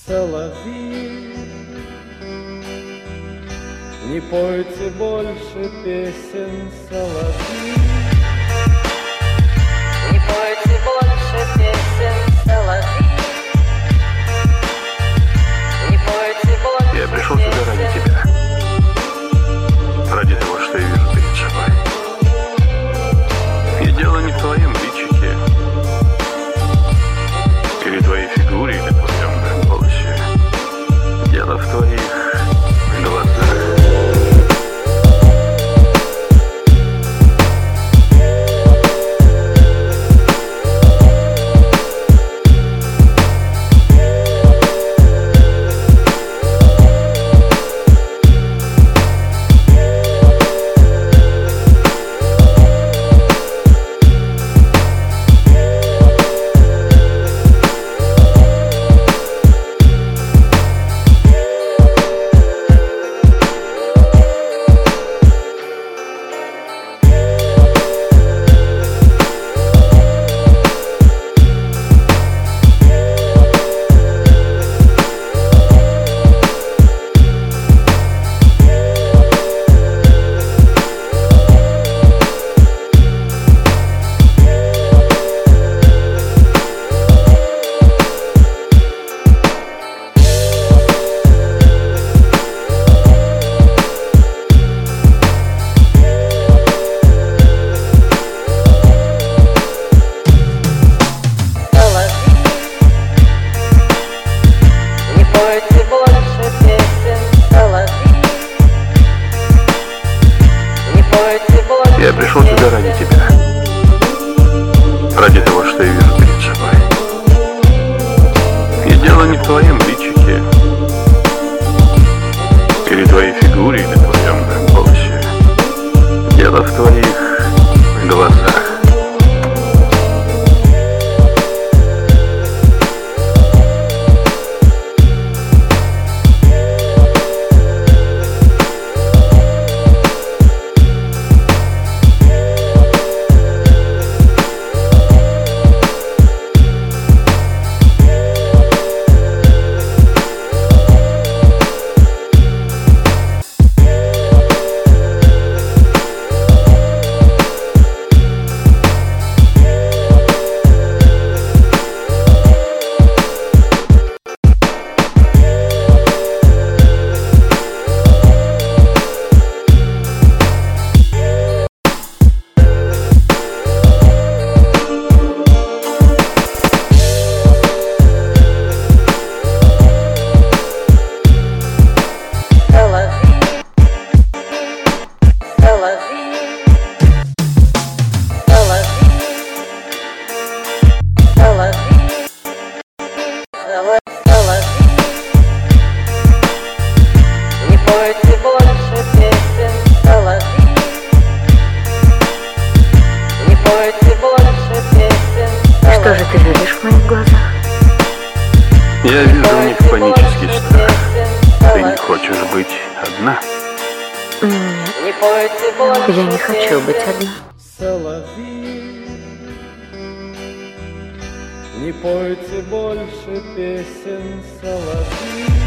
соловьи, не пойте больше песен, соловьи. Не пойте больше песен, соловьи. Не пойте больше. Я пришел сюда ради тебя. Ради того, что я вижу перед собой. И дело не в твоем личике, или твоей фигуре, или твоем голосе. Дело в твоих глазах. Я пришел сюда ради тебя. Ради того, что я вижу перед собой. И дело не в твоем личике, или твоей фигуре, или твоем голосе. Дело в твоих глазах. Что же ты видишь в моих глазах? Я вижу в них панический страх. Ты не хочешь быть одна? Нет, я не хочу быть одна. Соловьи, не пойте больше песен, соловьи.